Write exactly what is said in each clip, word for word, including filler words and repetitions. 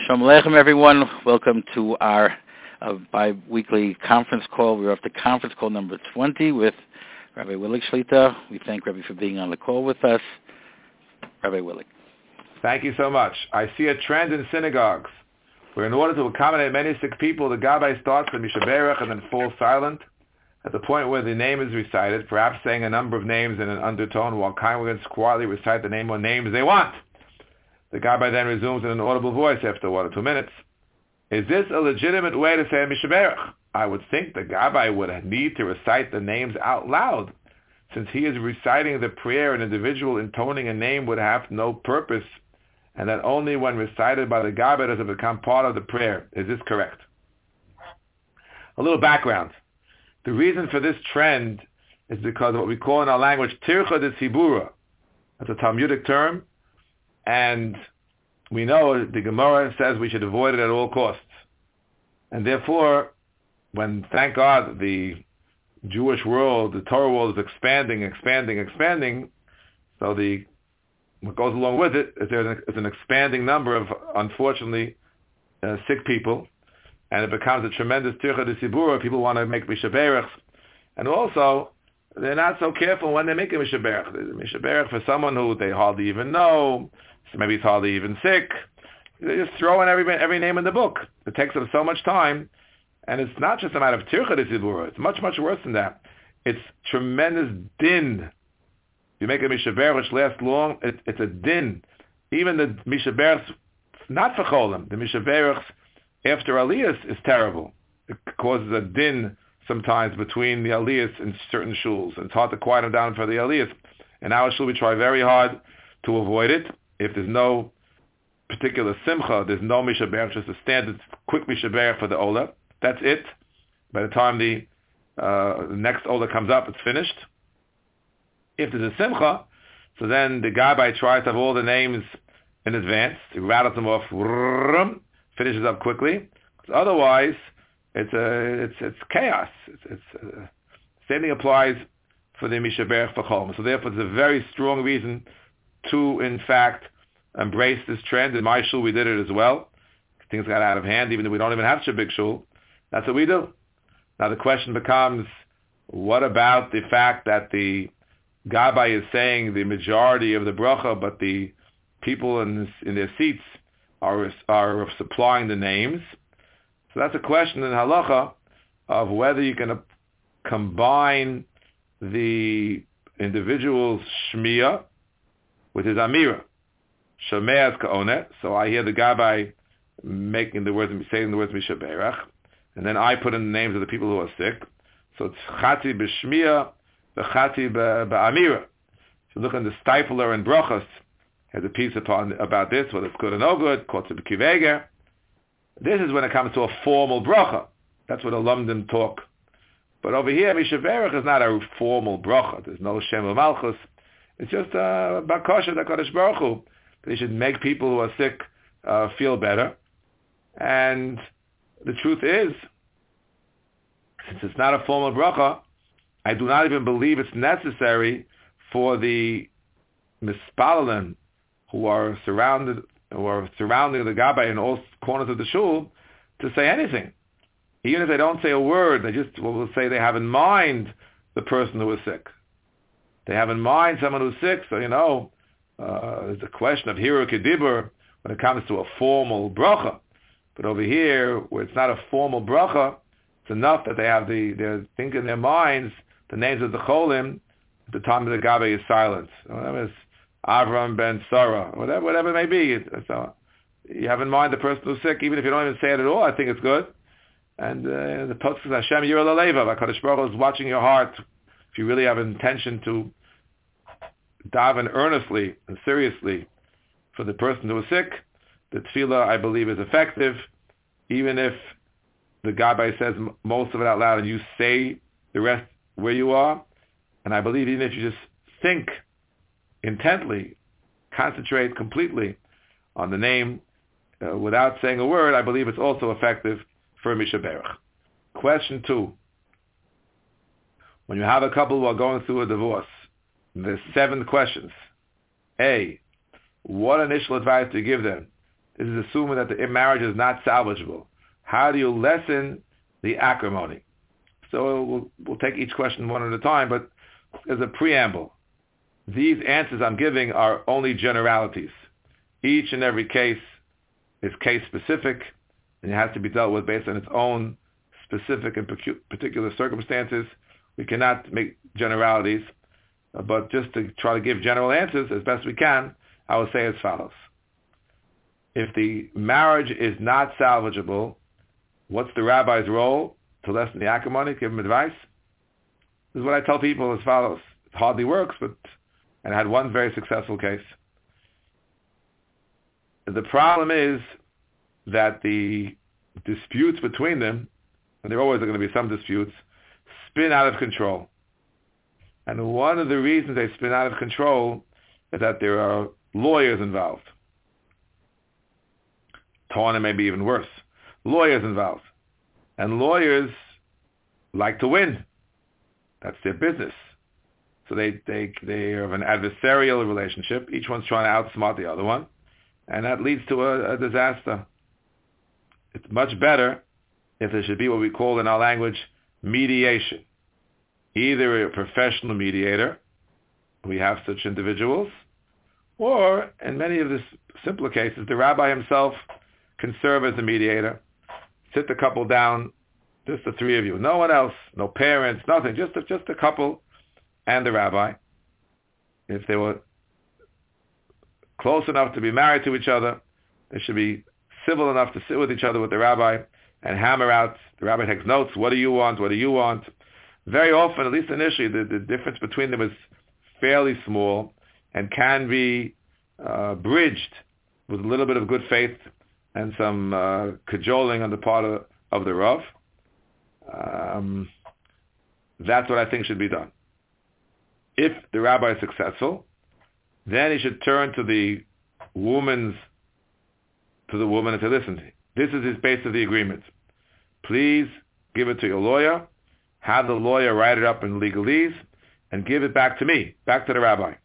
Shalom Aleichem, everyone. Welcome to our uh, bi-weekly conference call. We're up to conference call number twenty with Rabbi Willig Shlita. We thank Rabbi for being on the call with us. Rabbi Willig. Thank you so much. I see a trend in synagogues where in order to accommodate many sick people, the gabbai starts with Mishaberach and then falls silent at the point where the name is recited, perhaps saying a number of names in an undertone while congregants quietly recite the name or names they want. The gabbai then resumes in an audible voice after one or two minutes. Is this a legitimate way to say Mishaberach? I would think the gabbai would need to recite the names out loud. Since he is reciting the prayer, an individual intoning a name would have no purpose, and that only when recited by the gabbai does it become part of the prayer. Is this correct? A little background. The reason for this trend is because of what we call in our language tircha de tzibura. That's a Talmudic term. And we know the Gemara says we should avoid it at all costs. And therefore, when, thank God, the Jewish world, the Torah world is expanding, expanding, expanding, so the what goes along with it is there's an, an expanding number of, unfortunately, uh, sick people, and it becomes a tremendous tircha de tzibura. People want to make mishaberachs, and also they're not so careful when they make a mishaberach. Mishaberach for someone who they hardly even know. Maybe he's hardly even sick. They just throw in every every name in the book. It takes them so much time, and it's not just a matter of tircha de tzibura. It's much, much worse than that. It's tremendous din. If you make a mishaberach which lasts long, it, it's a din. Even the mishaberachs, not for cholim, the mishaberachs after aliyahs is terrible. It causes a din sometimes between the aliyahs in certain shuls, and it's hard to quiet them down for the aliyahs. In our shul, we try very hard to avoid it. If there's no particular simcha, there's no mishaberach, just a standard quick mishaberach for the ola. That's it. By the time the, uh, the next ola comes up, it's finished. If there's a simcha, so then the gabbai tries to have all the names in advance. He rattles them off, finishes up quickly. Otherwise, it's a, it's it's chaos. It's, it's uh, same thing applies for the mishaberach for chol. So therefore, it's a very strong reason to, in fact, embrace this trend. In my shul, we did it as well. Things got out of hand, even though we don't even have such a big shul. That's what we do. Now the question becomes, what about the fact that the gabbai is saying the majority of the bracha, but the people in, this, in their seats are, are supplying the names? So that's a question in halacha of whether you can combine the individual's shmiyah with his amira. Shomeas ka'oneh. So I hear the gabbai making the words, saying the words mishaberach, and then I put in the names of the people who are sick. So it's chati b'shmiyah, v'chati b'amira. So look in the Stifler and Brachos has a piece upon about this, whether it's good or no good. Kotze b'kiveger. This is when it comes to a formal bracha. That's what a London talk. But over here, mishaberach is not a formal bracha. There's no shem of malchus. It's just a bakasha HaKadosh Baruch Hu. They should make people who are sick uh, feel better. And the truth is, since it's not a formal bracha, I do not even believe it's necessary for the mispalalim who are surrounded, who are surrounding the gabbai in all corners of the shul, to say anything. Even if they don't say a word, they just will say they have in mind the person who is sick. They have in mind someone who's sick, so you know, uh, there's a question of hiru kedibur when it comes to a formal bracha. But over here, where it's not a formal bracha, it's enough that they have the, they think in their minds the names of the cholim at the time of the gabbai is silent. Whatever it's Avram ben Sarah, whatever, whatever it may be. So you have in mind the person who's sick, even if you don't even say it at all. I think it's good. And uh, the Pasuk says, Hashem yireh leleva. HaKadosh Baruch Hu is watching your heart. If you really have an intention to daven earnestly and seriously for the person who is sick, the tefillah, I believe, is effective, even if the gabbai says most of it out loud and you say the rest where you are. And I believe even if you just think intently, concentrate completely on the name uh, without saying a word, I believe it's also effective for mishaberach. Question two. When you have a couple who are going through a divorce, there's seven questions. A, what initial advice do you give them This is assuming that the marriage is not salvageable. How do you lessen the acrimony? So we'll, we'll take each question one at a time, but as a preamble, these answers I'm giving are only generalities. Each and every case is case-specific, and it has to be dealt with based on its own specific and particular circumstances. We cannot make generalities, but just to try to give general answers as best we can, I will say as follows. If the marriage is not salvageable, what's the rabbi's role to lessen the acrimony, give him advice? This is what I tell people as follows. It hardly works, but and I had one very successful case. The problem is that the disputes between them, and there always are going to be some disputes, spin out of control. And one of the reasons they spin out of control is that there are lawyers involved. Tawana may be even worse. Lawyers involved. And lawyers like to win. That's their business. So they, they, they have an adversarial relationship. Each one's trying to outsmart the other one. And that leads to a, a disaster. It's much better if there should be what we call in our language mediation. Either a professional mediator, we have such individuals, or in many of the simpler cases, the rabbi himself can serve as a mediator, sit the couple down, just the three of you, no one else, no parents, nothing, just a, just a couple and the rabbi. If they were close enough to be married to each other, they should be civil enough to sit with each other with the rabbi and hammer out. The rabbi takes notes. What do you want? What do you want? Very often, at least initially, the, the difference between them is fairly small and can be uh, bridged with a little bit of good faith and some uh, cajoling on the part of, of the Rav. Um, that's what I think should be done. If the rabbi is successful, then he should turn to the woman's, to the woman and say, listen, this is his base of the agreement. Please give it to your lawyer, have the lawyer write it up in legalese, and give it back to me, back to the rabbi.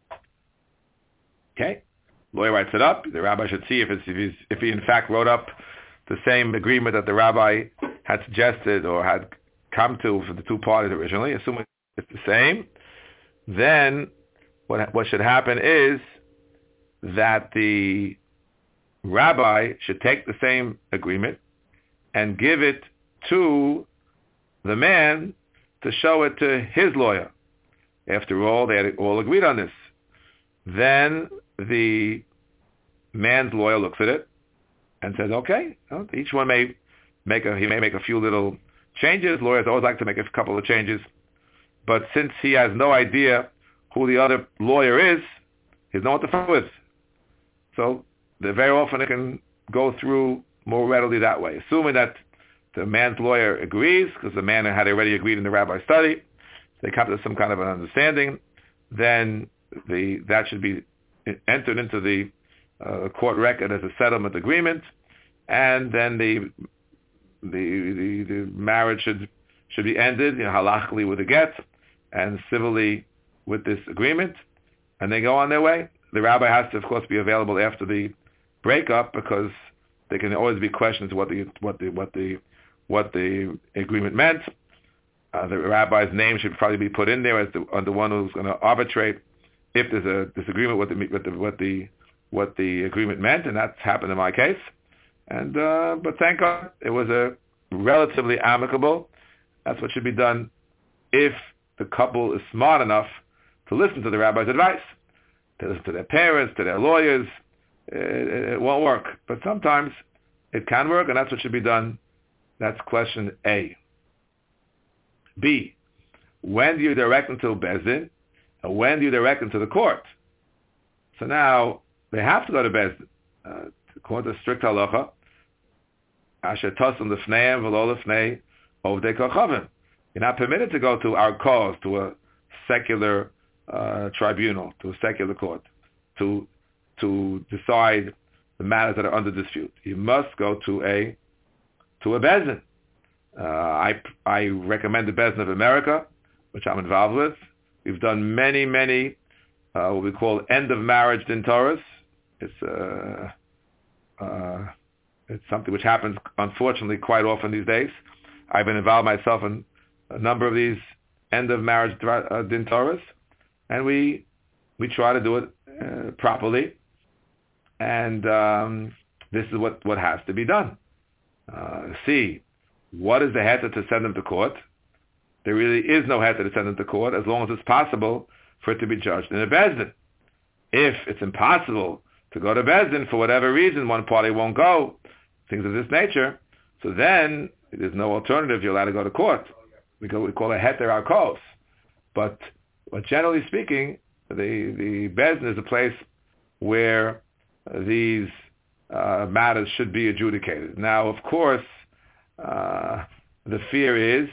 Okay? Lawyer writes it up. The rabbi should see if, it's, if, he's, if he in fact wrote up the same agreement that the rabbi had suggested or had come to for the two parties originally, assuming it's the same. Then what, what should happen is that the rabbi should take the same agreement and give it to the man to show it to his lawyer. After all, they had all agreed on this. Then the man's lawyer looks at it and says, okay, well, each one may make a, he may make a few little changes. Lawyers always like to make a couple of changes. But since he has no idea who the other lawyer is, he doesn't know what to fight with. So very often it can go through more readily that way. Assuming that the man's lawyer agrees, because the man had already agreed in the rabbi's study, they come to some kind of an understanding, then the that should be entered into the uh, court record as a settlement agreement, and then the the the, the marriage should should be ended, you know, halachically with a get, and civilly with this agreement, and they go on their way. The rabbi has to, of course, be available after the breakup, because there can always be questions what the what the what the what the agreement meant. Uh, the rabbi's name should probably be put in there as the, on the one who's going to arbitrate if there's a disagreement with the with the what the what the agreement meant, and that's happened in my case. And uh, but thank God it was a relatively amicable. That's what should be done if the couple is smart enough to listen to the rabbi's advice, to listen to their parents, to their lawyers. It, it won't work, but sometimes it can work, and that's what should be done. That's question A. B, when do you direct them to Beis Din, and when do you direct them to the court? So now they have to go to Beis Din. Uh, according to strict halacha, asher tosim lefneihem v'lo lefnei ovdei kochavim. You're not permitted to go to our cause, to a secular uh, tribunal, to a secular court, to to decide the matters that are under dispute. You must go to a to a Beis Din. Uh, I I recommend the Beis Din of America, which I'm involved with. We've done many, many uh, what we call end of marriage din Torahs. It's uh, Uh, it's something which happens, unfortunately, quite often these days. I've been involved myself in a number of these end-of-marriage uh, din Torahs, and we we try to do it uh, properly. And um, this is what, what has to be done. Uh, see, what is the heter to send them to court? There really is no heter to send them to court as long as it's possible for it to be judged in a bezdin. If it's impossible to go to bezdin for whatever reason, one party won't go, things of this nature, so then there's no alternative. You're allowed to go to court. We, go, we call it heter arkos. But, but generally speaking, the the bezdin is a place where these uh, matters should be adjudicated. Now, of course, uh, the fear is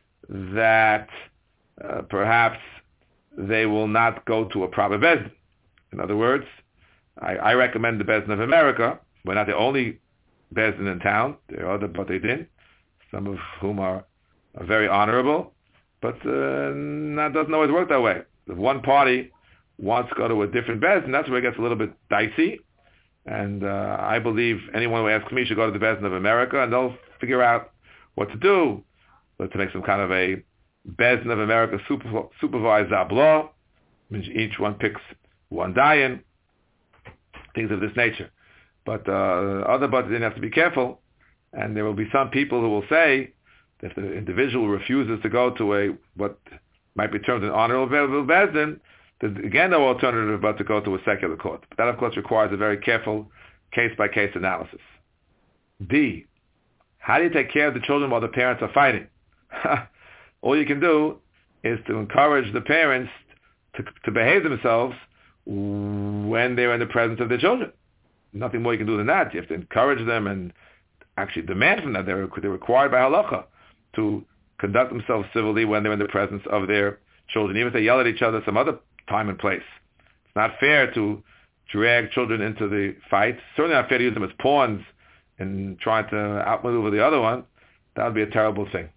that uh, perhaps they will not go to a proper bezdin. In other words, I, I recommend the Bezdin of America. We're not the only Bezdin in town. There are other Batei Din, some of whom are, are very honorable, but uh, that doesn't always work that way. If one party wants to go to a different Bezdin, that's where it gets a little bit dicey. And uh, I believe anyone who asks me should go to the Bezdin of America, and they'll figure out what to do, but to make some kind of a Bezdin of America super, supervised abla, which each one picks one dayan, things of this nature. But uh, other Batei Din have to be careful, and there will be some people who will say that if the individual refuses to go to a what might be termed an honorable bezdin, there's again no alternative but to go to a secular court. But that, of course, requires a very careful case-by-case analysis. D, how do you take care of the children while the parents are fighting? All you can do is to encourage the parents to, to behave themselves when they're in the presence of their children. Nothing more you can do than that. You have to encourage them and actually demand from them. They're, they're required by halacha to conduct themselves civilly when they're in the presence of their children, even if they yell at each other some other time and place. It's not fair to drag children into the fight. Certainly not fair to use them as pawns and trying to outmaneuver the other one. That would be a terrible thing.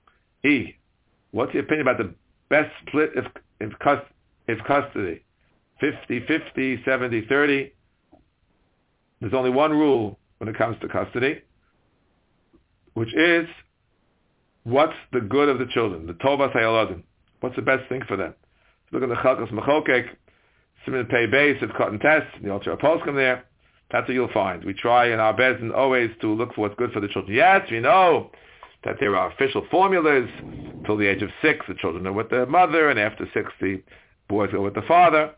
E, what's your opinion about the best split if, if, if custody? fifty-fifty, seventy-thirty. There's only one rule when it comes to custody, which is, what's the good of the children? The tovas hayaladim. What's the best thing for them? Look at the Chalkas Mechokek, Siman Pei Beis, if cut and test, the Ultra Poskim there. That's what you'll find. We try in our bezdin always to look for what's good for the children. Yes, we know that there are official formulas. Till the age of six, the children are with their mother, and after six, the boys go with the father.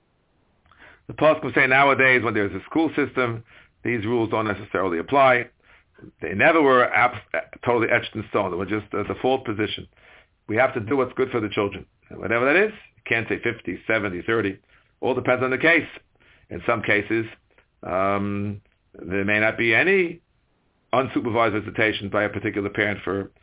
The Poskim say nowadays, when there's a school system, these rules don't necessarily apply. They never were abs- totally etched in stone. They were just a default position. We have to do what's good for the children. And whatever that is, you can't say fifty, seventy, thirty. All depends on the case. In some cases, um, there may not be any unsupervised visitation by a particular parent for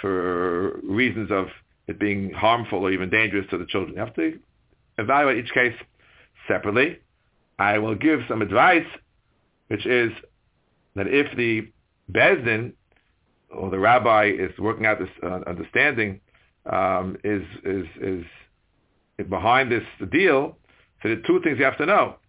for reasons of it being harmful or even dangerous to the children. You have to evaluate each case separately. I will give some advice, which is that if the bezdin or the rabbi is working out this uh, understanding, um, is, is is behind this deal, so there are two things you have to know.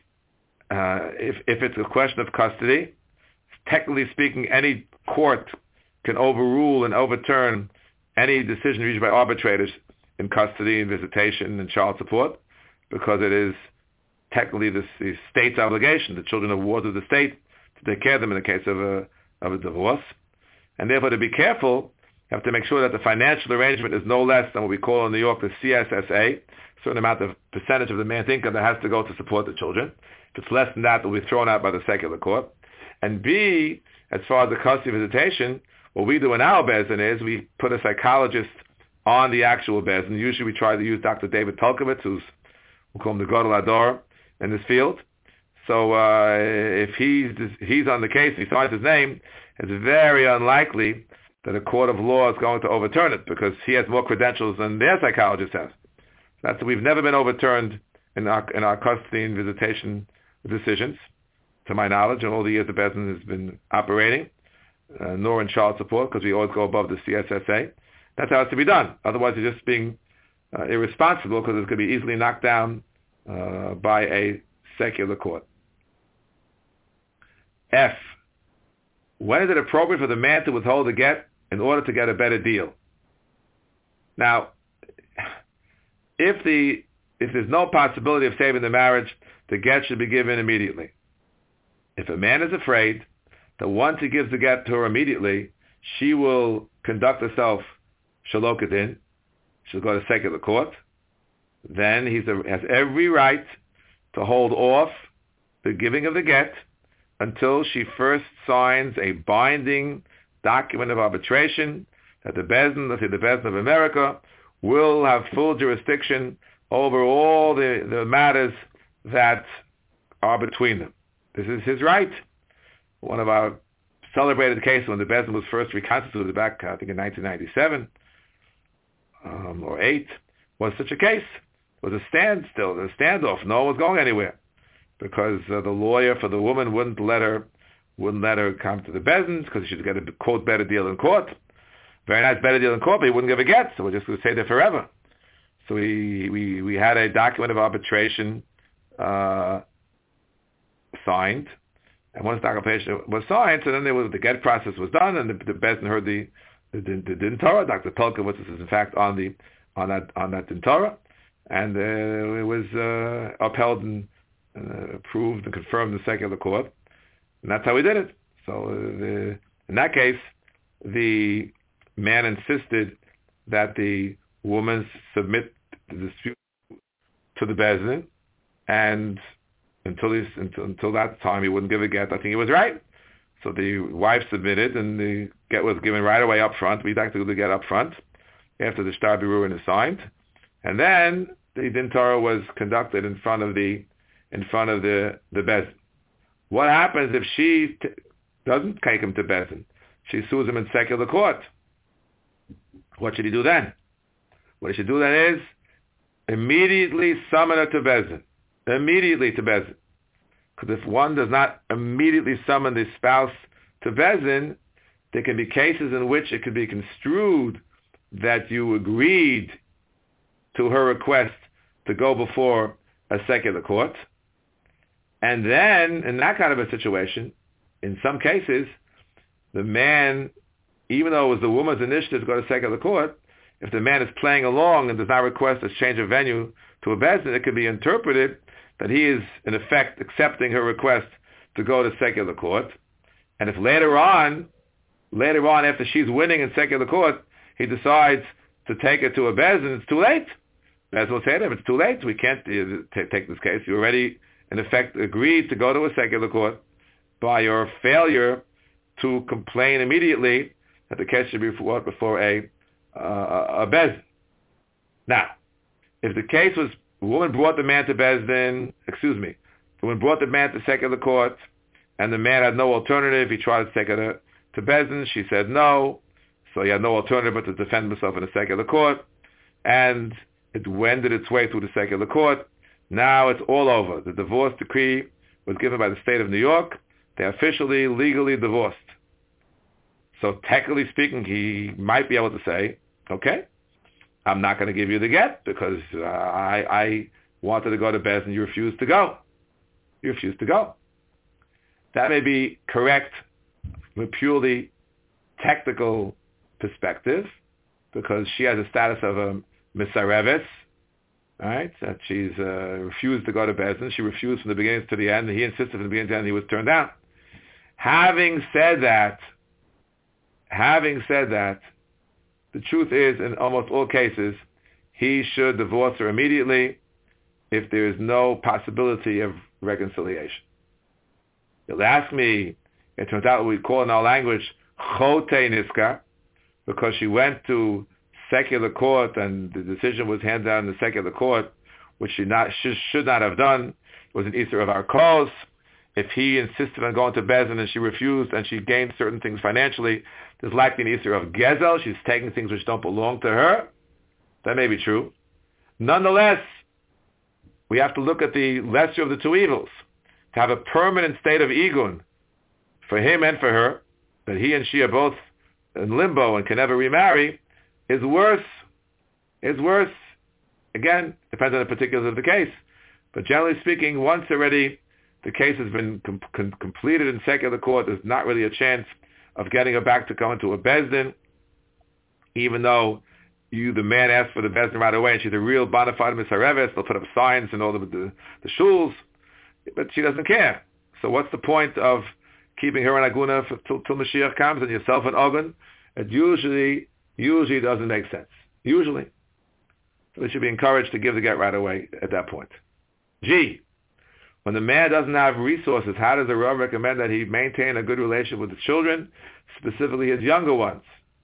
Uh, if if it's a question of custody, technically speaking, any court can overrule and overturn any decision reached by arbitrators in custody and visitation and child support, because it is technically the, the state's obligation. The children are wards of the state to take care of them in the case of a of a divorce. And therefore, to be careful, you have to make sure that the financial arrangement is no less than what we call in New York the C S S A, a certain amount of percentage of the man's income that has to go to support the children. If it's less than that, it will be thrown out by the secular court. And B, as far as the custody visitation, what we do in our bezdin is we put a psychologist on the actual bezdin. Usually we try to use Doctor David Tolkowitz, who's, we call him the Gadol Ador in this field. So uh, if he's he's on the case, he signs his name, it's very unlikely that a court of law is going to overturn it, because he has more credentials than their psychologist has. That's we've never been overturned in our in our custody and visitation decisions, to my knowledge, and all the years the bezdin has been operating, uh, nor in child support, because we always go above the C S S A. That's how it's to be done. Otherwise, you're just being uh, irresponsible, because it's going to be easily knocked down uh, by a secular court. F. When is it appropriate for the man to withhold the get in order to get a better deal? Now, if the if there's no possibility of saving the marriage, the get should be given immediately. If a man is afraid that once he gives the get to her immediately, she will conduct herself shalokadin, she'll go to secular court, then he has every right to hold off the giving of the get until she first signs a binding document of arbitration that the Bezdin, let's say the Bezdin of America, will have full jurisdiction over all the, the matters that are between them. This is his right. One of our celebrated cases when the Bezdin was first reconstituted back, I think in nineteen ninety-seven um, or eight, was such a case. It was a standstill, a standoff. No one was going anywhere because uh, the lawyer for the woman wouldn't let her wouldn't let her come to the Bezdin because she'd get a quote better deal in court. Very nice, better deal in court, but he wouldn't give a get, so we're just going to stay there forever. So we we we had a document of arbitration uh, signed, and once the arbitration was signed, so then there was, the get process was done, and the, the Bezdin heard the the, the, the Din Torah. Doctor Pelkowitz is in fact on the on that on that Din Torah, and uh, it was uh, upheld and uh, approved and confirmed in the secular court, and that's how we did it. So uh, the, in that case, the man insisted that the woman submit the dispute to the Bezdin, and until, until until that time he wouldn't give a get. I think he was right. So the wife submitted, and the get was given right away up front. We'd like to do the get up front after the Shtar Birurin is signed, and then the Din Torah was conducted in front of the in front of the the Bezdin. What happens if she t- doesn't take him to Bezdin? She sues him in secular court. What should he do then? What he should do then is immediately summon her to Bezdin. Immediately to Bezdin. Because if one does not immediately summon the spouse to Bezdin, there can be cases in which it could be construed that you agreed to her request to go before a secular court. And then, in that kind of a situation, in some cases, the man, even though it was the woman's initiative to go to secular court, if the man is playing along and does not request a change of venue to a Bezdin, it could be interpreted that he is, in effect, accepting her request to go to secular court. And if later on, later on, after she's winning in secular court, he decides to take her to a Bezdin, it's too late. Bezdin will say to him, it's too late. We can't uh, t- take this case. You already, in effect, agreed to go to a secular court by your failure to complain immediately that the case should be brought before a uh, a Bezdin. Now, if the case was, the woman brought the man to Bezdin, excuse me, the woman brought the man to secular court, and the man had no alternative. He tried to take her to, to Bezdin. She said no, so he had no alternative but to defend himself in a secular court, and it wended its way through the secular court. Now it's all over. The divorce decree was given by the state of New York. They're officially, legally divorced. So technically speaking, he might be able to say, okay, I'm not going to give you the get because uh, I, I wanted to go to Bezdin, you refused to go. You refused to go. That may be correct from a purely technical perspective because she has a status of a misareves, right? That she's uh, refused to go to Bezdin. She refused from the beginning to the end. He insisted from the beginning to the end. He was turned down. Having said that, having said that, the truth is, in almost all cases, he should divorce her immediately if there is no possibility of reconciliation. You'll ask me, it turns out what we call in our language, chote niska, because she went to secular court and the decision was handed down in the secular court, which she not she should not have done. It was an Isser of our cause. If he insisted on going to Bezdin and she refused and she gained certain things financially, there's likely an Isser of Gezel. She's taking things which don't belong to her. That may be true. Nonetheless, we have to look at the lesser of the two evils. To have a permanent state of Igun for him and for her, that he and she are both in limbo and can never remarry, is worse. Is worse. Again, depends on the particulars of the case. But generally speaking, once already the case has been com- com- completed in secular court. There's not really a chance of getting her back to come into a bezdin, even though you, the man, asked for the bezdin right away, and she's a real bona fide misareves. They'll put up signs in all the, the, the shuls, but she doesn't care. So what's the point of keeping her in aguna for, till, till Mashiach comes and yourself in ogun? It usually, usually doesn't make sense. Usually. So they should be encouraged to give the get right away at that point. G. When the man doesn't have resources, how does the Rav recommend that he maintain a good relationship with the children, specifically his younger ones?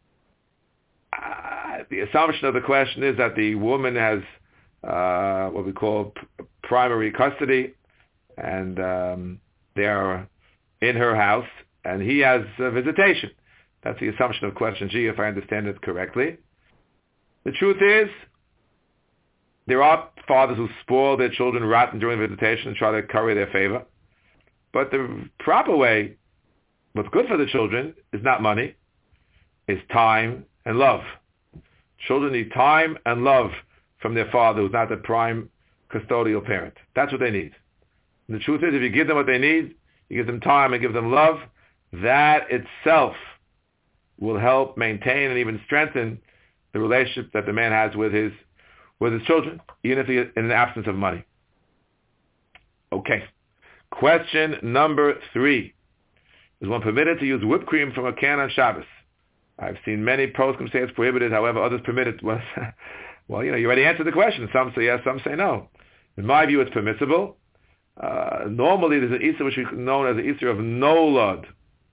Uh, the assumption of the question is that the woman has uh, what we call p- primary custody, and um, they are in her house, and he has uh, visitation. That's the assumption of question G, if I understand it correctly. The truth is, there are fathers who spoil their children rotten during visitation and try to curry their favor. But the proper way, what's good for the children, is not money, is time and love. Children need time and love from their father, who's not the prime custodial parent. That's what they need. And the truth is, if you give them what they need, you give them time and give them love, that itself will help maintain and even strengthen the relationship that the man has with his with his children, even if he in the absence of money. Okay. Question number three. Is one permitted to use whipped cream from a can on Shabbos? I've seen many poskim say it's prohibited, however, others permit it. Well, well, you know, you already answered the question. Some say yes, some say no. In my view, it's permissible. Uh, normally, there's an Isser which is known as the Isser of Nolad,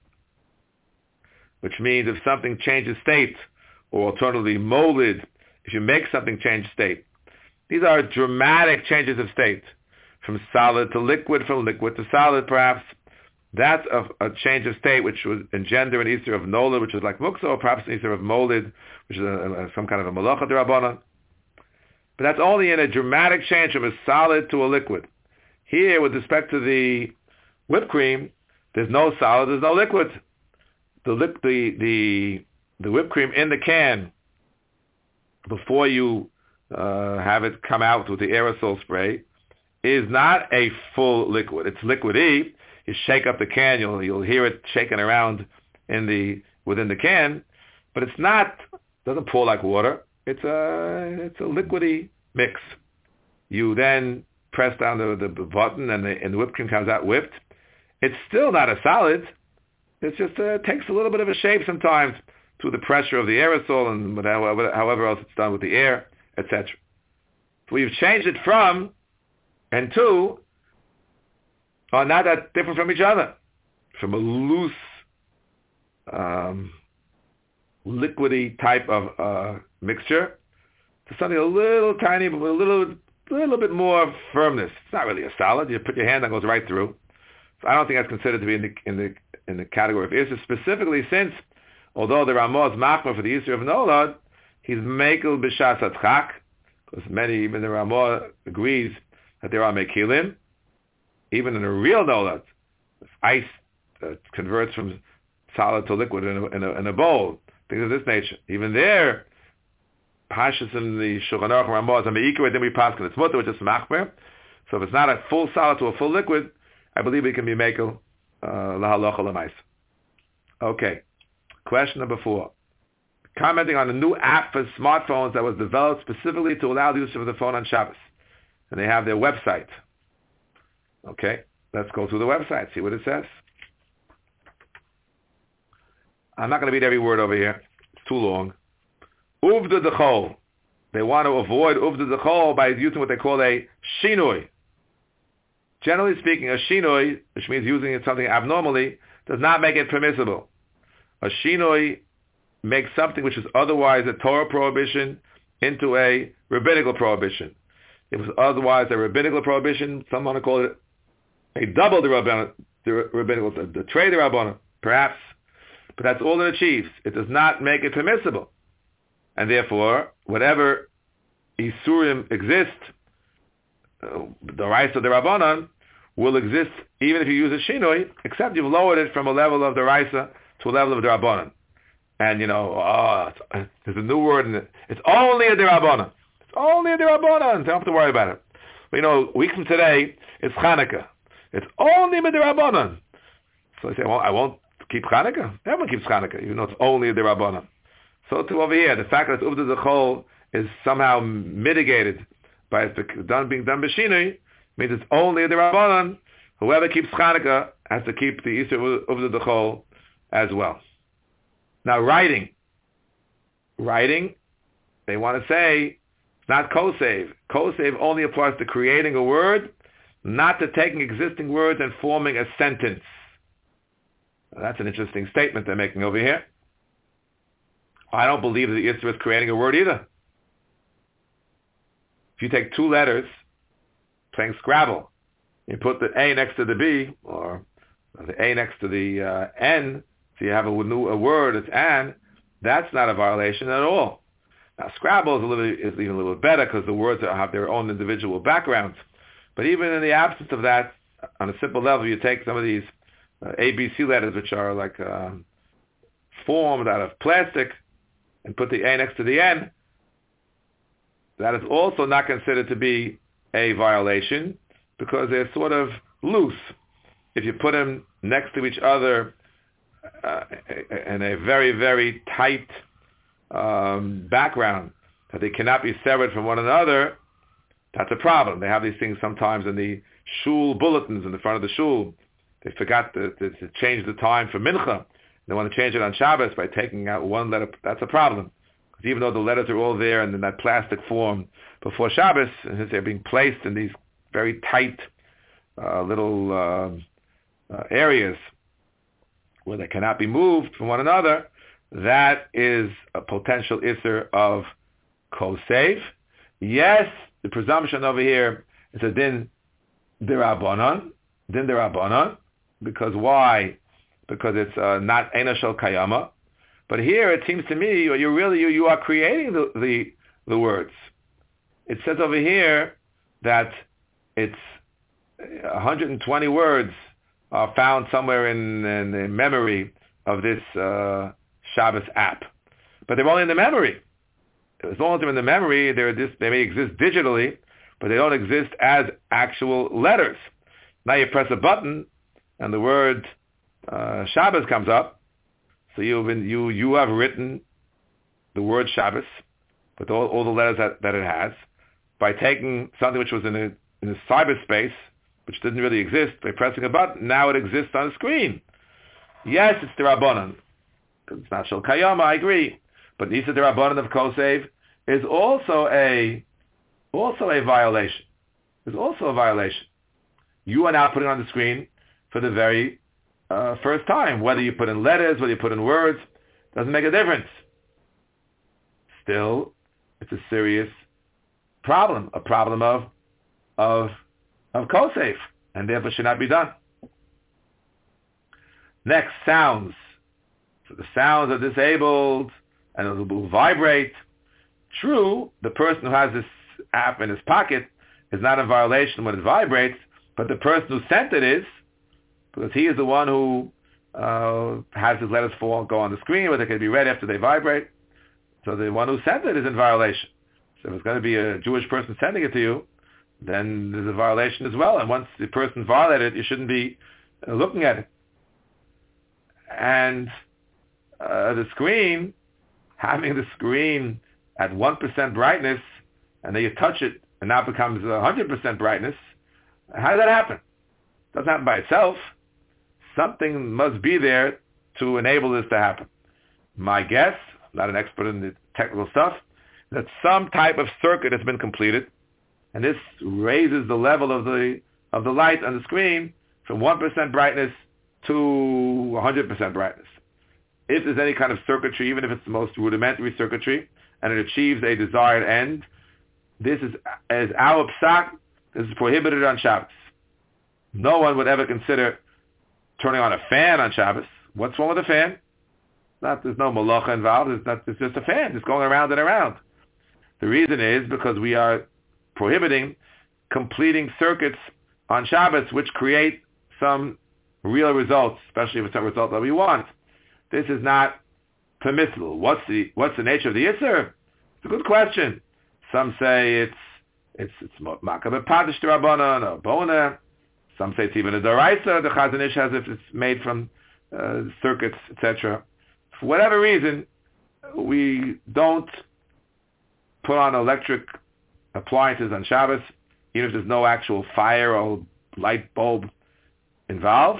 which means if something changes state, or alternatively, molid, if you make something change state. These are dramatic changes of state, from solid to liquid, from liquid to solid, perhaps. That's a, a change of state which would engender an Isser of Nolad, which is like Muksa, or perhaps an Isser of Molid, which is a, a, some kind of a Malacha D'Rabbanan. But that's only in a dramatic change from a solid to a liquid. Here, with respect to the whipped cream, there's no solid, there's no liquid. The, lip, the, the, the whipped cream in the can, before you uh, have it come out with the aerosol spray, is not a full liquid. It's liquidy. You shake up the can, you'll you'll hear it shaking around in the within the can, but it's not doesn't pour like water. It's a it's a liquidy mix. You then press down the, the button, and the, and the whipped cream comes out whipped. It's still not a solid. It just uh, takes a little bit of a shape sometimes through the pressure of the aerosol and however, however else it's done with the air, et cetera. So we've changed it from and to are not that different from each other. From a loose, um, liquidy type of uh, mixture to something a little tiny, but with a little, little bit more firmness. It's not really a solid. You put your hand on, it goes right through. So I don't think that's considered to be in the in the in the category of Isser, specifically since, although the Ramah is machmer for the Isser of Nolad, he's mekel b'shas atchak, because many, even the Ramah agrees that there are mekilim, even in a real Nolad, if ice uh, converts from solid to liquid in a, in a, in a bowl, things of this nature. Even there, Pashas in the Shulchan Aruch Ramah is a meikar, then we pass on its mutter, which is machmer. So if it's not a full solid to a full liquid, I believe it can be mekel lahalacha l'mais. Okay. Question number four. Commenting on a new app for smartphones that was developed specifically to allow the use of the phone on Shabbos. And they have their website. Okay. Let's go through the website, see what it says. I'm not going to read every word over here. It's too long. Uvda dechol. They want to avoid uvda dechol by using what they call a shinui. Generally speaking, a shinoi, which means using something abnormally, does not make it permissible. A shinoi makes something which is otherwise a Torah prohibition into a rabbinical prohibition. It was otherwise a rabbinical prohibition. Some want to call it a double the rabbinical, the, the trade rabbanon, perhaps. But that's all it achieves. It does not make it permissible. And therefore, whatever isurim exist, uh, the rights of the rabbanon will exist even if you use a shinoi, except you've lowered it from a level of the raisa to a level of the rabbanon. And you know, oh, it's, there's a new word in it. It's only a derabbanan. It's only a derabbanan. Don't have to worry about it. But you know, a week from today, it's Hanukkah. It's only Midrabanan. So I say, well, I won't keep Chanukah. Everyone keeps Chanukah, even though it's only the Rabbanan. So too over here, the fact that it's Uvda Zechol is somehow mitigated by it done, being done B'Shinui means it's only the Rabbanan. Whoever keeps Chanukah has to keep the Isur Uvda Zechol as well. Now writing. Writing, they want to say, it's not Kosev. Kosev only applies to creating a word, not to taking existing words and forming a sentence. Now, that's an interesting statement they're making over here. I don't believe that the Isra is creating a word either. If you take two letters, playing Scrabble, you put the A next to the B, or the A next to the uh, N, so you have a, new, a word, it's an, that's not a violation at all. Now, Scrabble is, a little, is even a little bit better because the words have their own individual backgrounds. But even in the absence of that, on a simple level, you take some of these uh, A, B, C letters, which are like um, formed out of plastic, and put the A next to the N, that is also not considered to be a violation because they're sort of loose. If you put them next to each other uh, in a very, very tight um, background, that they cannot be severed from one another, that's a problem. They have these things sometimes in the shul bulletins in the front of the shul. They forgot to, to, to change the time for mincha. They want to change it on Shabbos by taking out one letter. That's a problem. Because even though the letters are all there and in that plastic form before Shabbos, they're being placed in these very tight uh, little uh, uh, areas where they cannot be moved from one another, that is a potential isser of kosev. Yes, the presumption over here is a din derabanan, din derabanan, because why? Because it's uh, not Eina Shel Kayama. But here it seems to me you really you, you are creating the, the the words. It says over here that it's one hundred twenty words are found somewhere in, in the memory of this uh, Shabbos app. But they're only in the memory. As long as they're in the memory, they're just, they may exist digitally, but they don't exist as actual letters. Now you press a button and the word Uh, Shabbos comes up, so you've been, you you have written the word Shabbos with all, all the letters that, that it has by taking something which was in a in a cyberspace which didn't really exist by pressing a button. Now it exists on the screen. Yes, it's the Rabbanan. It's not Shel Kayama, I agree, but Nisa the Rabbanan of Kosev is also a also a violation. Is also a violation. You are now putting on the screen for the very Uh, first time. Whether you put in letters, whether you put in words, doesn't make a difference. Still, it's a serious problem, a problem of of of kosev, and therefore should not be done. Next, sounds. So the sounds are disabled, and it will vibrate. True, the person who has this app in his pocket is not in violation when it vibrates, but the person who sent it is, because he is the one who uh, has his letters fall, go on the screen, where they can be read after they vibrate. So the one who sent it is in violation. So if it's going to be a Jewish person sending it to you, then there's a violation as well. And once the person violated it, you shouldn't be uh, looking at it. And uh, the screen, having the screen at one percent brightness, and then you touch it, and now it becomes one hundred percent brightness, how did that happen? It doesn't happen by itself. Something must be there to enable this to happen. My guess, I'm not an expert in the technical stuff, that some type of circuit has been completed, and this raises the level of the of the light on the screen from one percent brightness to one hundred percent brightness. If there's any kind of circuitry, even if it's the most rudimentary circuitry, and it achieves a desired end, this is, as our psak, this is prohibited on Shabbos. No one would ever consider turning on a fan on Shabbos. What's wrong with a fan? Not, there's no malacha involved. It's, not, it's just a fan. It's going around and around. The reason is because we are prohibiting completing circuits on Shabbos which create some real results, especially if it's a result that we want. This is not permissible. What's the what's the nature of the Isser? It's a good question. Some say it's it's it's makabeh padish d'Rabbanan or bona. Some say it's even a daraisa. The Chazon Ish has if it's made from uh, circuits, et cetera. For whatever reason, we don't put on electric appliances on Shabbos, even if there's no actual fire or light bulb involved.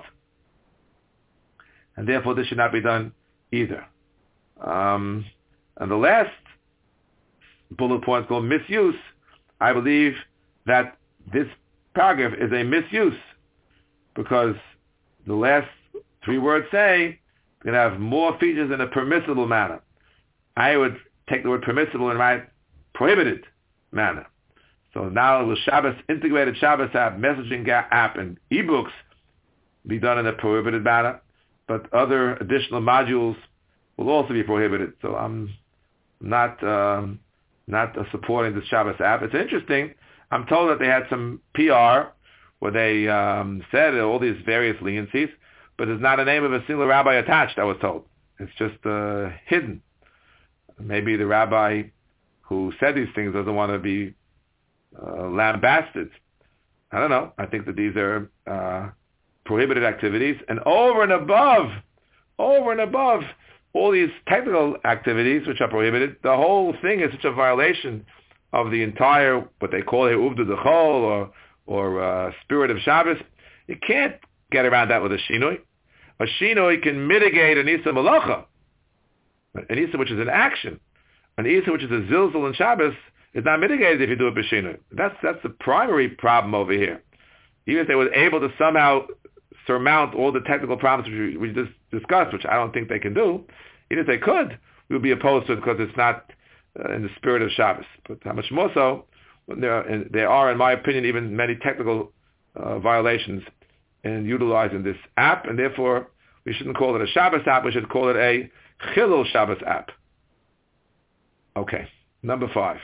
And therefore, this should not be done either. Um, and the last bullet point is called misuse. I believe that this paragraph is a misuse because the last three words say we're going to have more features in a permissible manner. I would take the word permissible and write prohibited manner. So now with Shabbos, integrated Shabbos app, messaging app, and ebooks be done in a prohibited manner, but other additional modules will also be prohibited. So I'm not um, not uh, supporting this Shabbos app. It's interesting. I'm told that they had some P R where they um, said all these various leniencies, but there's not a name of a single rabbi attached, I was told. It's just uh, hidden. Maybe the rabbi who said these things doesn't want to be uh, lambasted. I don't know. I think that these are uh, prohibited activities. And over and above, over and above all these technical activities which are prohibited, the whole thing is such a violation of the entire, what they call here, Uvdu D'Chol, or, or uh, spirit of Shabbos. You can't get around that with a shinoi. A shinoi can mitigate an isa malacha. An isa which is an action. An isa which is a zilzul in Shabbos is not mitigated if you do it b'shinoi. That's, that's the primary problem over here. Even if they were able to somehow surmount all the technical problems which we, we just discussed, which I don't think they can do, even if they could, we would be opposed to it because it's not uh, in the spirit of Shabbos. But how much more so, when there are, there are, in my opinion, even many technical uh, violations in utilizing this app, and therefore we shouldn't call it a Shabbos app, we should call it a Chilul Shabbos app. Okay, number five.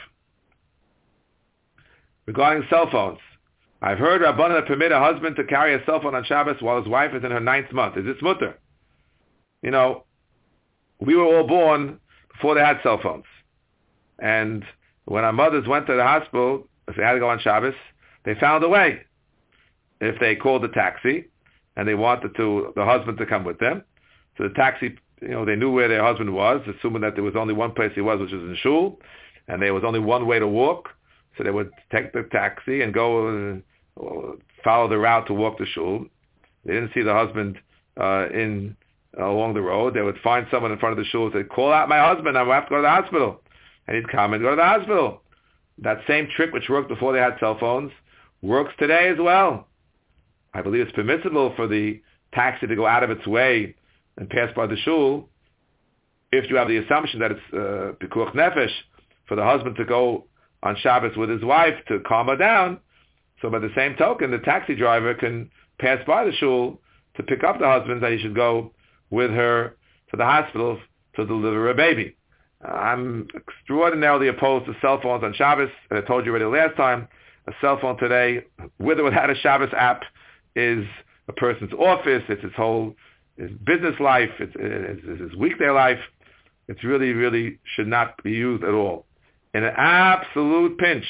Regarding cell phones, I've heard Rabbanan permit a husband to carry a cell phone on Shabbos while his wife is in her ninth month. Is this mutter? You know, we were all born before they had cell phones. And when our mothers went to the hospital, if they had to go on Shabbos, they found a way. If they called a taxi and they wanted to the husband to come with them, so the taxi, you know, they knew where their husband was, assuming that there was only one place he was, which was in shul, and there was only one way to walk. So they would take the taxi and go and follow the route to walk to shul. They didn't see the husband uh, in uh, along the road. They would find someone in front of the shul and say, call out my husband, I have to go to the hospital. And he'd come and go to the hospital. That same trick which worked before they had cell phones works today as well. I believe it's permissible for the taxi to go out of its way and pass by the shul if you have the assumption that it's uh, pikuach nefesh for the husband to go on Shabbos with his wife to calm her down. So by the same token, the taxi driver can pass by the shul to pick up the husband that he should go with her to the hospital to deliver a baby. Uh, I'm extraordinarily opposed to cell phones on Shabbos. I told you already last time, a cell phone today, with or without a Shabbos app, is a person's office. It's his whole his business life. It's, it's, it's his weekday life. It really, really should not be used at all. In an absolute pinch,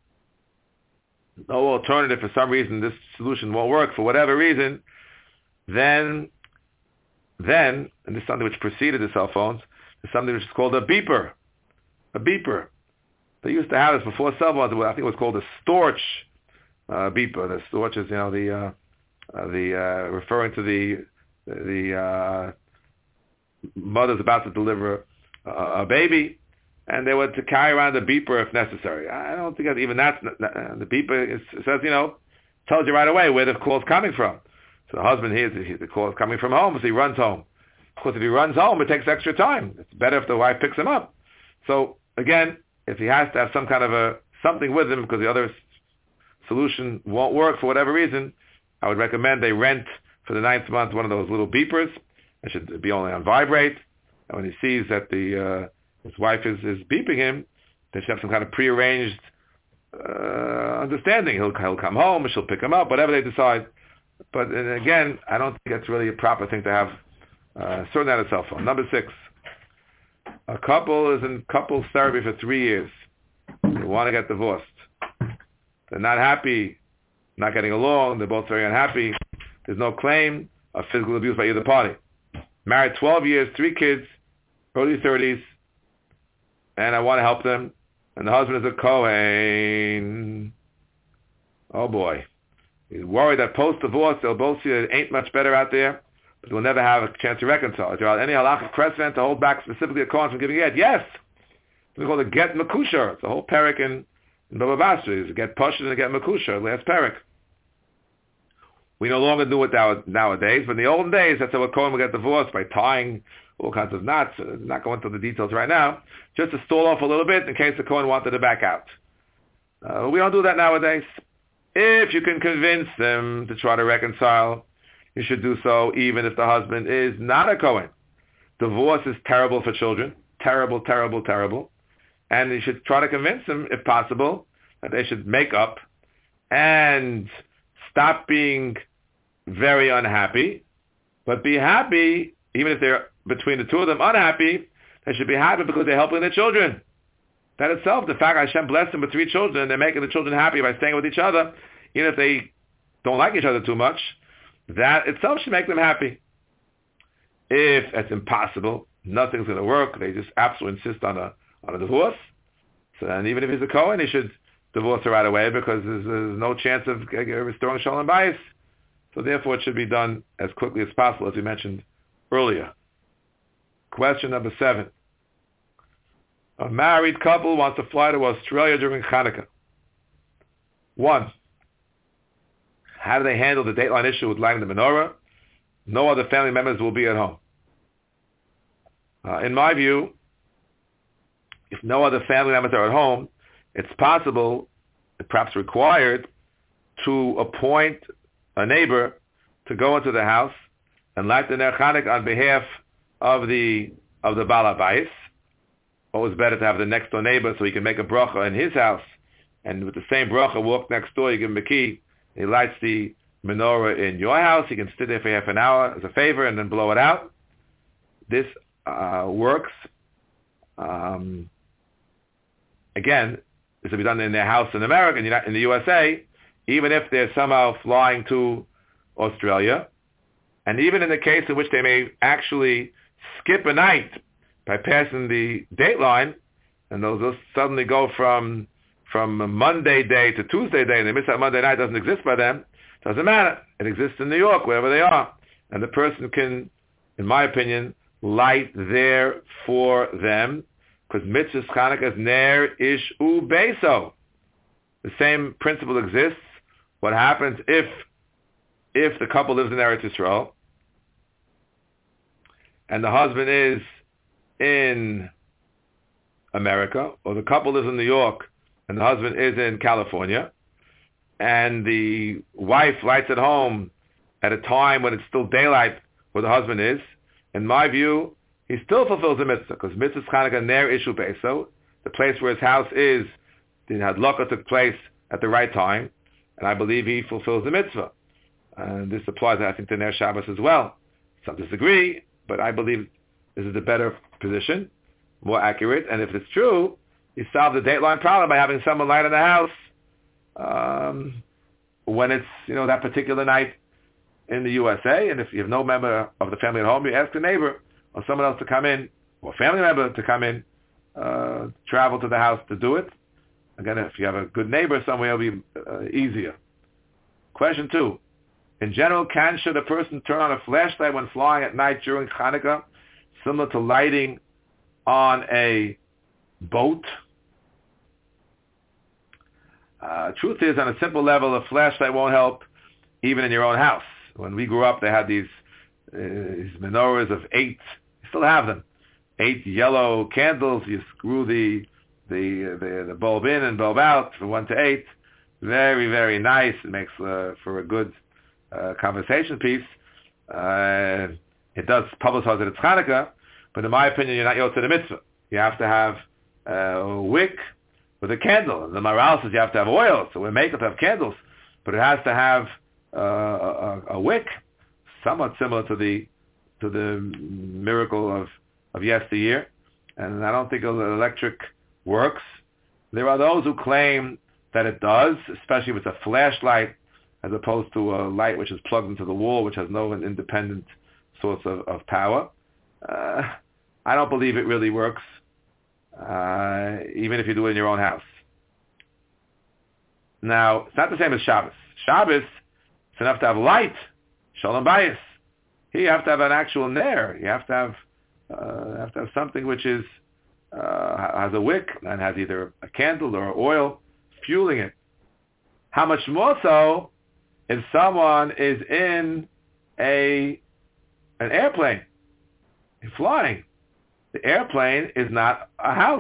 no alternative, for some reason this solution won't work for whatever reason, then, then, and this is something which preceded the cell phones, there's something which is called a beeper. A beeper. They used to have this before cell phones. I think it was called a storch uh, beeper. The storch is, you know, the uh, uh, the uh, referring to the the uh, mother's about to deliver uh, a baby, and they were to carry around the beeper if necessary. I don't think that even that's the beeper is, says, you know, tells you right away where the call's coming from. So the husband hears the call is coming from home, so he runs home. Of course, if he runs home, it takes extra time. It's better if the wife picks him up. So again, if he has to have some kind of a something with him because the other solution won't work for whatever reason, I would recommend they rent for the ninth month one of those little beepers. It should be only on vibrate. And when he sees that the uh, his wife is, is beeping him, they should have some kind of prearranged uh, understanding. He'll he'll come home, she'll pick him up, whatever they decide. But and again, I don't think that's really a proper thing to have. Uh, certainly not a cell phone. Number six, a couple is in couples therapy for three years. They want to get divorced. They're not happy not getting along, they're both very unhappy. There's no claim of physical abuse by either party. Married twelve years, three kids, early thirties, and I want to help them. And the husband is a Kohen. Oh boy. He's worried that post-divorce they'll both see that it ain't much better out there, but they'll never have a chance to reconcile. Is there any halachic precedent to hold back specifically a Kohen from giving get? Yes. We call it get makusher. It's a whole parak in, in Baba Basra. It's a get pashut and a get makusher, last parak. We no longer do it now, nowadays, but in the olden days, that's how a Kohen would get divorced, by tying all kinds of knots. I'm not going into the details right now, just to stall off a little bit in case the Kohen wanted to back out. Uh, we don't do that nowadays. If you can convince them to try to reconcile, you should do so even if the husband is not a Kohen. Divorce is terrible for children. Terrible, terrible, terrible. And you should try to convince them, if possible, that they should make up and stop being very unhappy, but be happy, even if they're between the two of them unhappy, they should be happy because they're helping their children. That itself, the fact Hashem blessed them with three children, and they're making the children happy by staying with each other, even if they don't like each other too much, that itself should make them happy. If it's impossible, nothing's going to work, they just absolutely insist on a on a divorce, so then even if he's a Kohen, he should divorce her right away because there's, there's no chance of restoring Shalom Bayis. So therefore it should be done as quickly as possible, as we mentioned earlier. Question number seven. A married couple wants to fly to Australia during Hanukkah. One, how do they handle the dateline issue with lighting the menorah? No other family members will be at home. Uh, in my view, if no other family members are at home, it's possible, perhaps required, to appoint a neighbor to go into the house and light the Ner Chanukah on behalf of the of the Baal HaBayis. Always better to have the next door neighbor so he can make a bracha in his house, and with the same bracha walk next door, you give him a key, he lights the menorah in your house, he can sit there for half an hour as a favor and then blow it out. This uh, works. Um, again, this will be done in their house in America, in the U S A, even if they're somehow flying to Australia, and even in the case in which they may actually skip a night by passing the dateline, and they'll just suddenly go from from Monday day to Tuesday day, and they miss that Monday night, doesn't exist by them, doesn't matter. It exists in New York, wherever they are. And the person can, in my opinion, light there for them, because Mitzvah Chanukah is Ner Ish U Beso. The same principle exists. What happens if if the couple lives in Eretz Yisrael and the husband is in America, or the couple lives in New York and the husband is in California, and the wife lights at home at a time when it's still daylight where the husband is, in my view, he still fulfills the mitzvah, because Mitzvah Chanukah Ner Ish U Beso, the place where his house is, the hadlaka took place at the right time, and I believe he fulfills the mitzvah. And this applies, I think, to Ner Shabbos as well. Some disagree, but I believe this is the better position, more accurate. And if it's true, you solve the dateline problem by having someone light in the house um, when it's, you know, that particular night in the U S A. And if you have no member of the family at home, you ask a neighbor or someone else to come in, or a family member to come in, uh, travel to the house to do it. Again, if you have a good neighbor somewhere, it'll be uh, easier. Question two. In general, can, should a person turn on a flashlight when flying at night during Hanukkah, similar to lighting on a boat? Uh, truth is, on a simple level, a flashlight won't help even in your own house. When we grew up, they had these, uh, these menorahs of eight, you still have them, eight yellow candles. You screw the the the, the bulb in and bulb out from one to eight. Very, very nice. It makes uh, for a good uh, conversation piece. Uh, it does publicize that it's Hanukkah, but in my opinion, you're not yotze the mitzvah. You have to have uh, a wick with a candle. And the Maral says you have to have oil, so we make it to have candles, but it has to have uh, a, a wick, somewhat similar to the to the miracle of, of yesteryear. And I don't think electric works. There are those who claim that it does, especially if it's a flashlight as opposed to a light which is plugged into the wall, which has no independent source of, of power. Uh, I don't believe it really works, uh, even if you do it in your own house. Now, it's not the same as Shabbos. Shabbos, it's enough to have light, shalom bayis. Here you have to have an actual ner. You have to have, uh, have to have something which is uh, has a wick and has either a candle or oil fueling it. How much more so if someone is in a an airplane, flying? The airplane is not a house.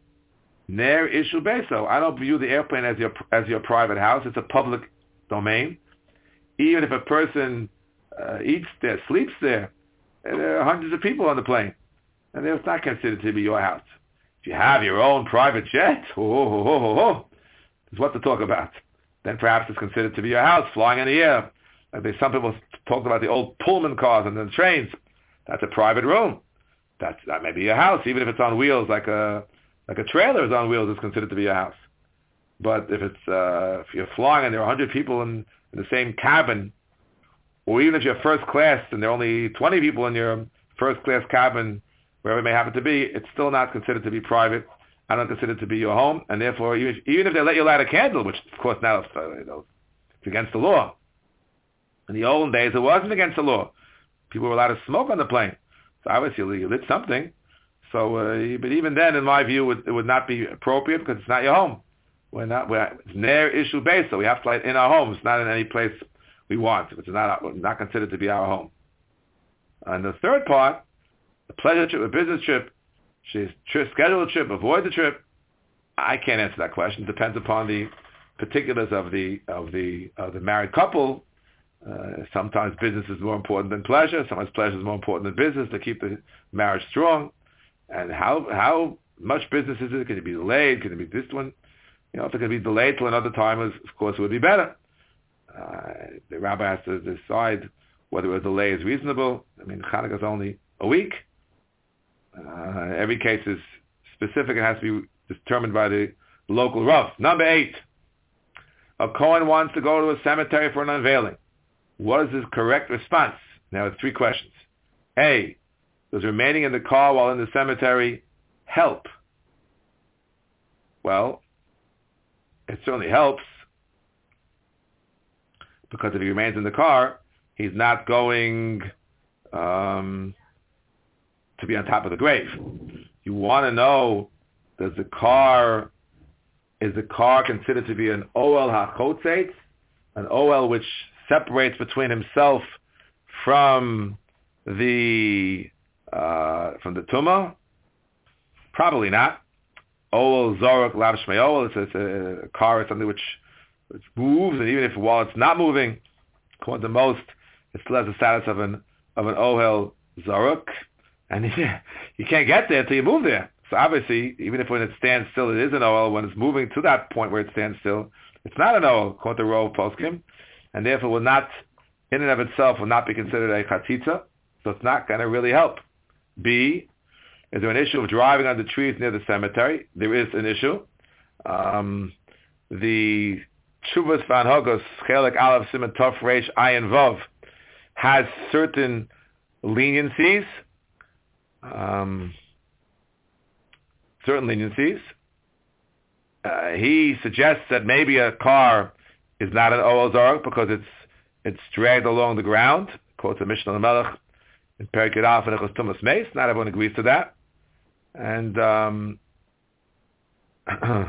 Ner ishu beso. I don't view the airplane as your as your private house. It's a public domain. Even if a person uh, eats there, sleeps there, there are hundreds of people on the plane, and it's not considered to be your house. If you have your own private jet, oh, oh, oh, oh, oh, there's what to talk about. Then perhaps it's considered to be your house, flying in the air. Like they, some people talk about the old Pullman cars and the trains. That's a private room. That's, that may be your house, even if it's on wheels, like a like a trailer is on wheels, it's considered to be your house. But if it's uh, if you're flying and there are one hundred people in, in the same cabin, or even if you're first class and there are only twenty people in your first class cabin, wherever it may happen to be, it's still not considered to be private. I don't consider it to be your home, and therefore, even if, even if they let you light a candle, which of course now it's, uh, you know, it's against the law. In the olden days, it wasn't against the law. People were allowed to smoke on the plane, so obviously you lit something. So, uh, but even then, in my view, it would, it would not be appropriate because it's not your home. We're not. We're, it's ner issue based, so we have to light in our homes, not in any place we want, which is not not considered to be our home. And the third part, a pleasure trip, a business trip. She's schedule a trip, avoid the trip. I can't answer that question. It depends upon the particulars of the of the of the married couple. Uh, sometimes business is more important than pleasure. Sometimes pleasure is more important than business to keep the marriage strong. And how how much business is it? Can it be delayed? Can it be this one? You know, if it can be delayed till another time, of course, it would be better. Uh, the rabbi has to decide whether a delay is reasonable. I mean, Hanukkah is only a week. Uh, every case is specific and has to be determined by the local Rav. Number eight, a Kohen wants to go to a cemetery for an unveiling. What is his correct response? Now, it's three questions. A, does remaining in the car while in the cemetery help? Well, it certainly helps, because if he remains in the car, he's not going um, to be on top of the grave. You want to know, does the car, is the car considered to be an Oel HaChotzetz, an Oel which separates between himself from the uh, from the Tumah? Probably not. Oel Zorok Lav Shmei Oel, it's a, a car is something which, which moves, and even if while it's not moving, according to most, it still has the status of an of an Ohel Zorok. And you can't get there until you move there. So obviously, even if when it stands still, it is an oil. When it's moving to that point where it stands still, it's not an oil, according to Rov Poskim, and therefore will not, in and of itself, will not be considered a chatzitza. So it's not going to really help. B, is there an issue of driving under trees near the cemetery? There is an issue. Um, the Chuvas Van Hogos, Chelik Aleph Simon Tov Reish Ayin Vav, has certain leniencies. Um, certain leniencies. Uh, he suggests that maybe a car is not an Oel Zorok because it's it's dragged along the ground. Quotes a Mishnah Melech in Perek Yudalef and Echos Tumas Meis. Not everyone agrees to that. And um, uh,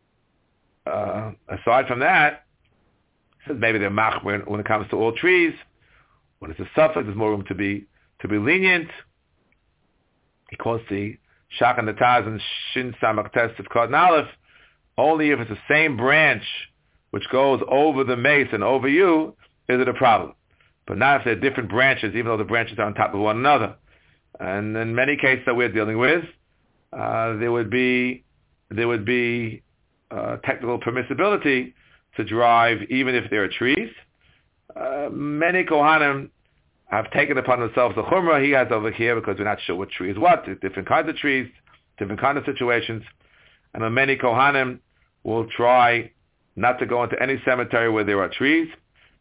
aside from that, he says maybe they're mach when, when it comes to all trees. When it's a suffix, there's more room to be to be lenient. He quotes the Shach and the Taz and Shin Samach Test of Kod Aleph, only if it's the same branch which goes over the mace and over you, is it a problem. But not if they're different branches, even though the branches are on top of one another. And in many cases that we're dealing with, uh, there would be there would be uh, technical permissibility to drive even if there are trees. Uh, many Kohanim have taken upon themselves the chumrah he has over here because we're not sure what tree is what. There's different kinds of trees, different kinds of situations. And many Kohanim will try not to go into any cemetery where there are trees.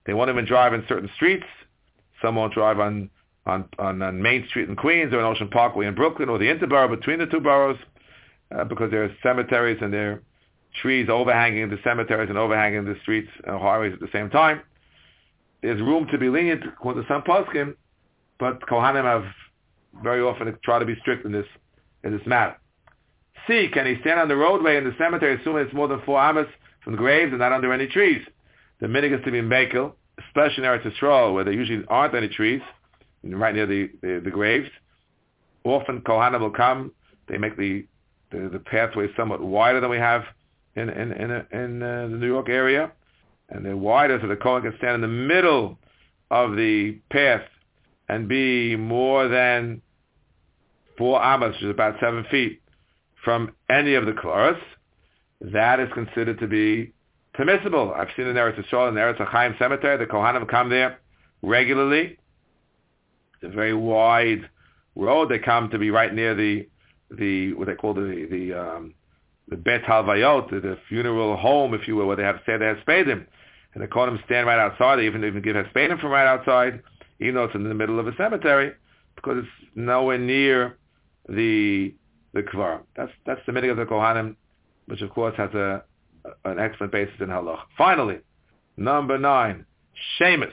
They won't even drive in certain streets. Some won't drive on, on, on, on Main Street in Queens or on Ocean Parkway in Brooklyn or the interborough between the two boroughs uh, because there are cemeteries and there are trees overhanging the cemeteries and overhanging the streets and highways at the same time. There's room to be lenient according to some poskim, but Kohanim have very often tried to be strict in this in this matter. C, can he stand on the roadway in the cemetery assuming it's more than four amas from the graves and not under any trees? The minhag is to be mekel, especially in Eretz Yisrael where there usually aren't any trees, right near the, the, the graves. Often Kohanim will come, they make the, the, the pathway somewhat wider than we have in in in, in uh, the New York area, and they're wider so the Kohen can stand in the middle of the path and be more than four amas, which is about seven feet, from any of the klaros. That is considered to be permissible. I've seen in Eretz Yisrael, in the Eretz HaChaim cemetery, the Kohanim come there regularly. It's a very wide road. They come to be right near the the what they call the the um, the Bet Halvayot, the, the funeral home, if you will, where they have say they have spadim, and the Kohanim stand right outside. They even even give spadim from right outside, even though it's in the middle of a cemetery, because it's nowhere near the the kvar. That's that's the minhag of the Kohanim, which of course has a an excellent basis in halach. Finally, number nine, shemus.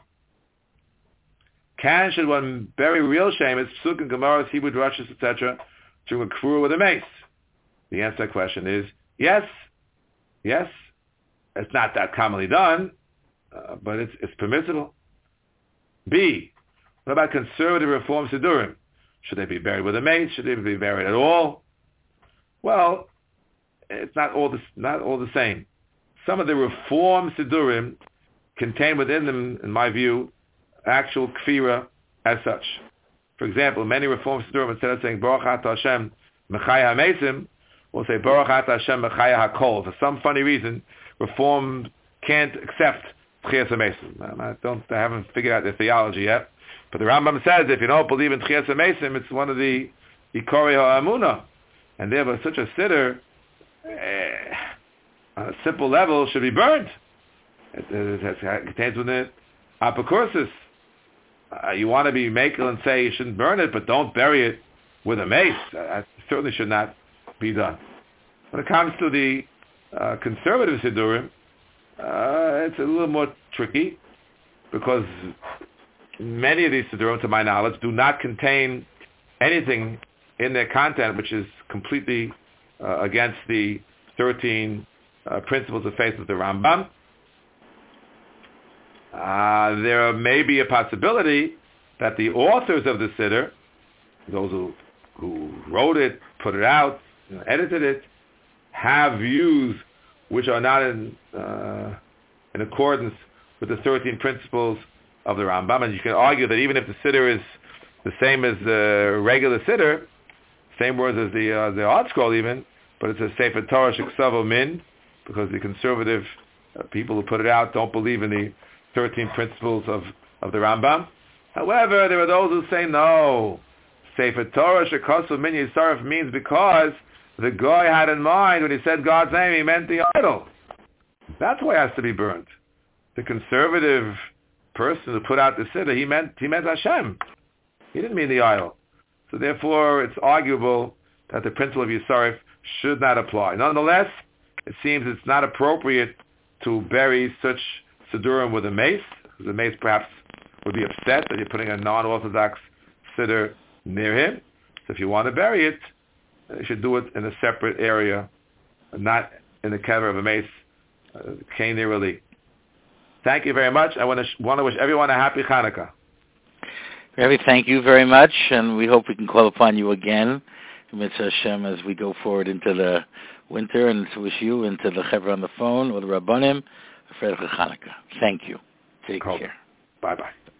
Can should one bury real shemus, psuk and gemaras, Hebrew drushes, et cetera, to a kfur with a mace? The answer to that question is yes, yes. It's not that commonly done, uh, but it's it's permissible. B, what about conservative reform sidurim? Should they be buried with a mace? Should they be buried at all? Well, it's not all the not all the same. Some of the reform sidurim contain within them, in my view, actual kfira as such. For example, many reform sidurim, instead of saying Baruch Atah Hashem Mechaya HaMesim, will say Baruch Atah Hashem Mechaya HaKol. For some funny reason, reform can't accept Tchias HaMesim. I don't, I haven't figured out their theology yet. But the Rambam says if you don't believe in Tchias HaMesim, it's one of the Ikorei HaAmunah. And therefore such a siddur, eh, on a simple level, should be burned. It, it, it, it contains within it apocryphis. Uh, you want to be makel and say you shouldn't burn it, but don't bury it with a mace. That certainly should not be done. When it comes to the uh, conservative siddurim, uh, it's a little more tricky because many of these siddurim, to my knowledge, do not contain anything in their content which is completely uh, against the thirteen uh, principles of faith of the Rambam. Uh, there may be a possibility that the authors of the siddur, those who who wrote it, put it out, you know, edited it, have views which are not in uh, in accordance with the thirteen principles of the Rambam. And you can argue that even if the siddur is the same as the regular siddur, same words as the uh, the Art Scroll even, but it's a Sefer Torah Sheksavo Min, because the conservative uh, people who put it out don't believe in the thirteen principles of, of the Rambam. However, there are those who say no. Sefer Torah Shekosov Min Yisaref means because the guy had in mind when he said God's name, he meant the idol. That's why it has to be burnt. The conservative person who put out the siddur, he meant he meant Hashem. He didn't mean the idol. So therefore, it's arguable that the principle of Yisaref should not apply. Nonetheless, it seems it's not appropriate to bury such siddurim with a mace, because the mace perhaps would be upset that you're putting a non-orthodox siddur near him. So if you want to bury it, you should do it in a separate area, not in the kever of a mace, Kain Nirali. Thank you very much. I want to, sh- want to wish everyone a happy Hanukkah. Rabbi, thank you very much, and we hope we can call upon you again, Mitzvah Hashem, as we go forward into the winter, and to wish you into the Chevra on the phone or the Rabbanim a Fred Hanukkah. Thank you. Take Cool. care. Bye-bye.